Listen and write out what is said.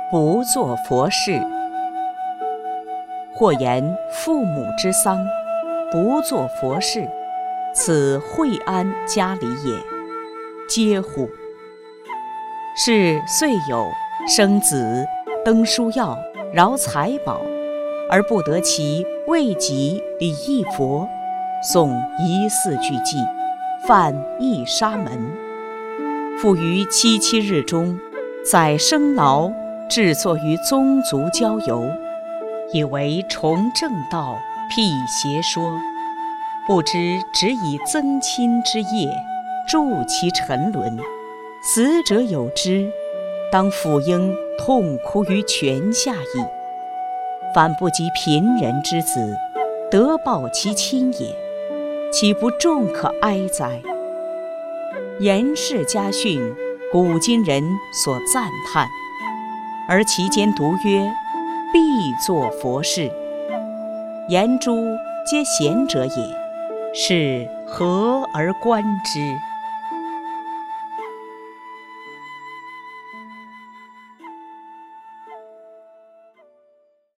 不做佛事。或言父母之丧，不做佛事，此惠安家礼也，嗟乎！是遂有生子登书要饶财宝，而不得其未及礼义佛，诵一四句偈，犯一沙门。复于7日中，载生劳制作于宗族郊游，以为崇正道，辟邪说，不知只以增亲之业，助其沉沦。死者有之，当抚应痛哭于泉下矣。反不及贫人之子，得报其亲也，岂不众可哀哉？颜氏家训，古今人所赞叹，而其间独曰：必作佛事。言诸皆贤者也，是何而观之？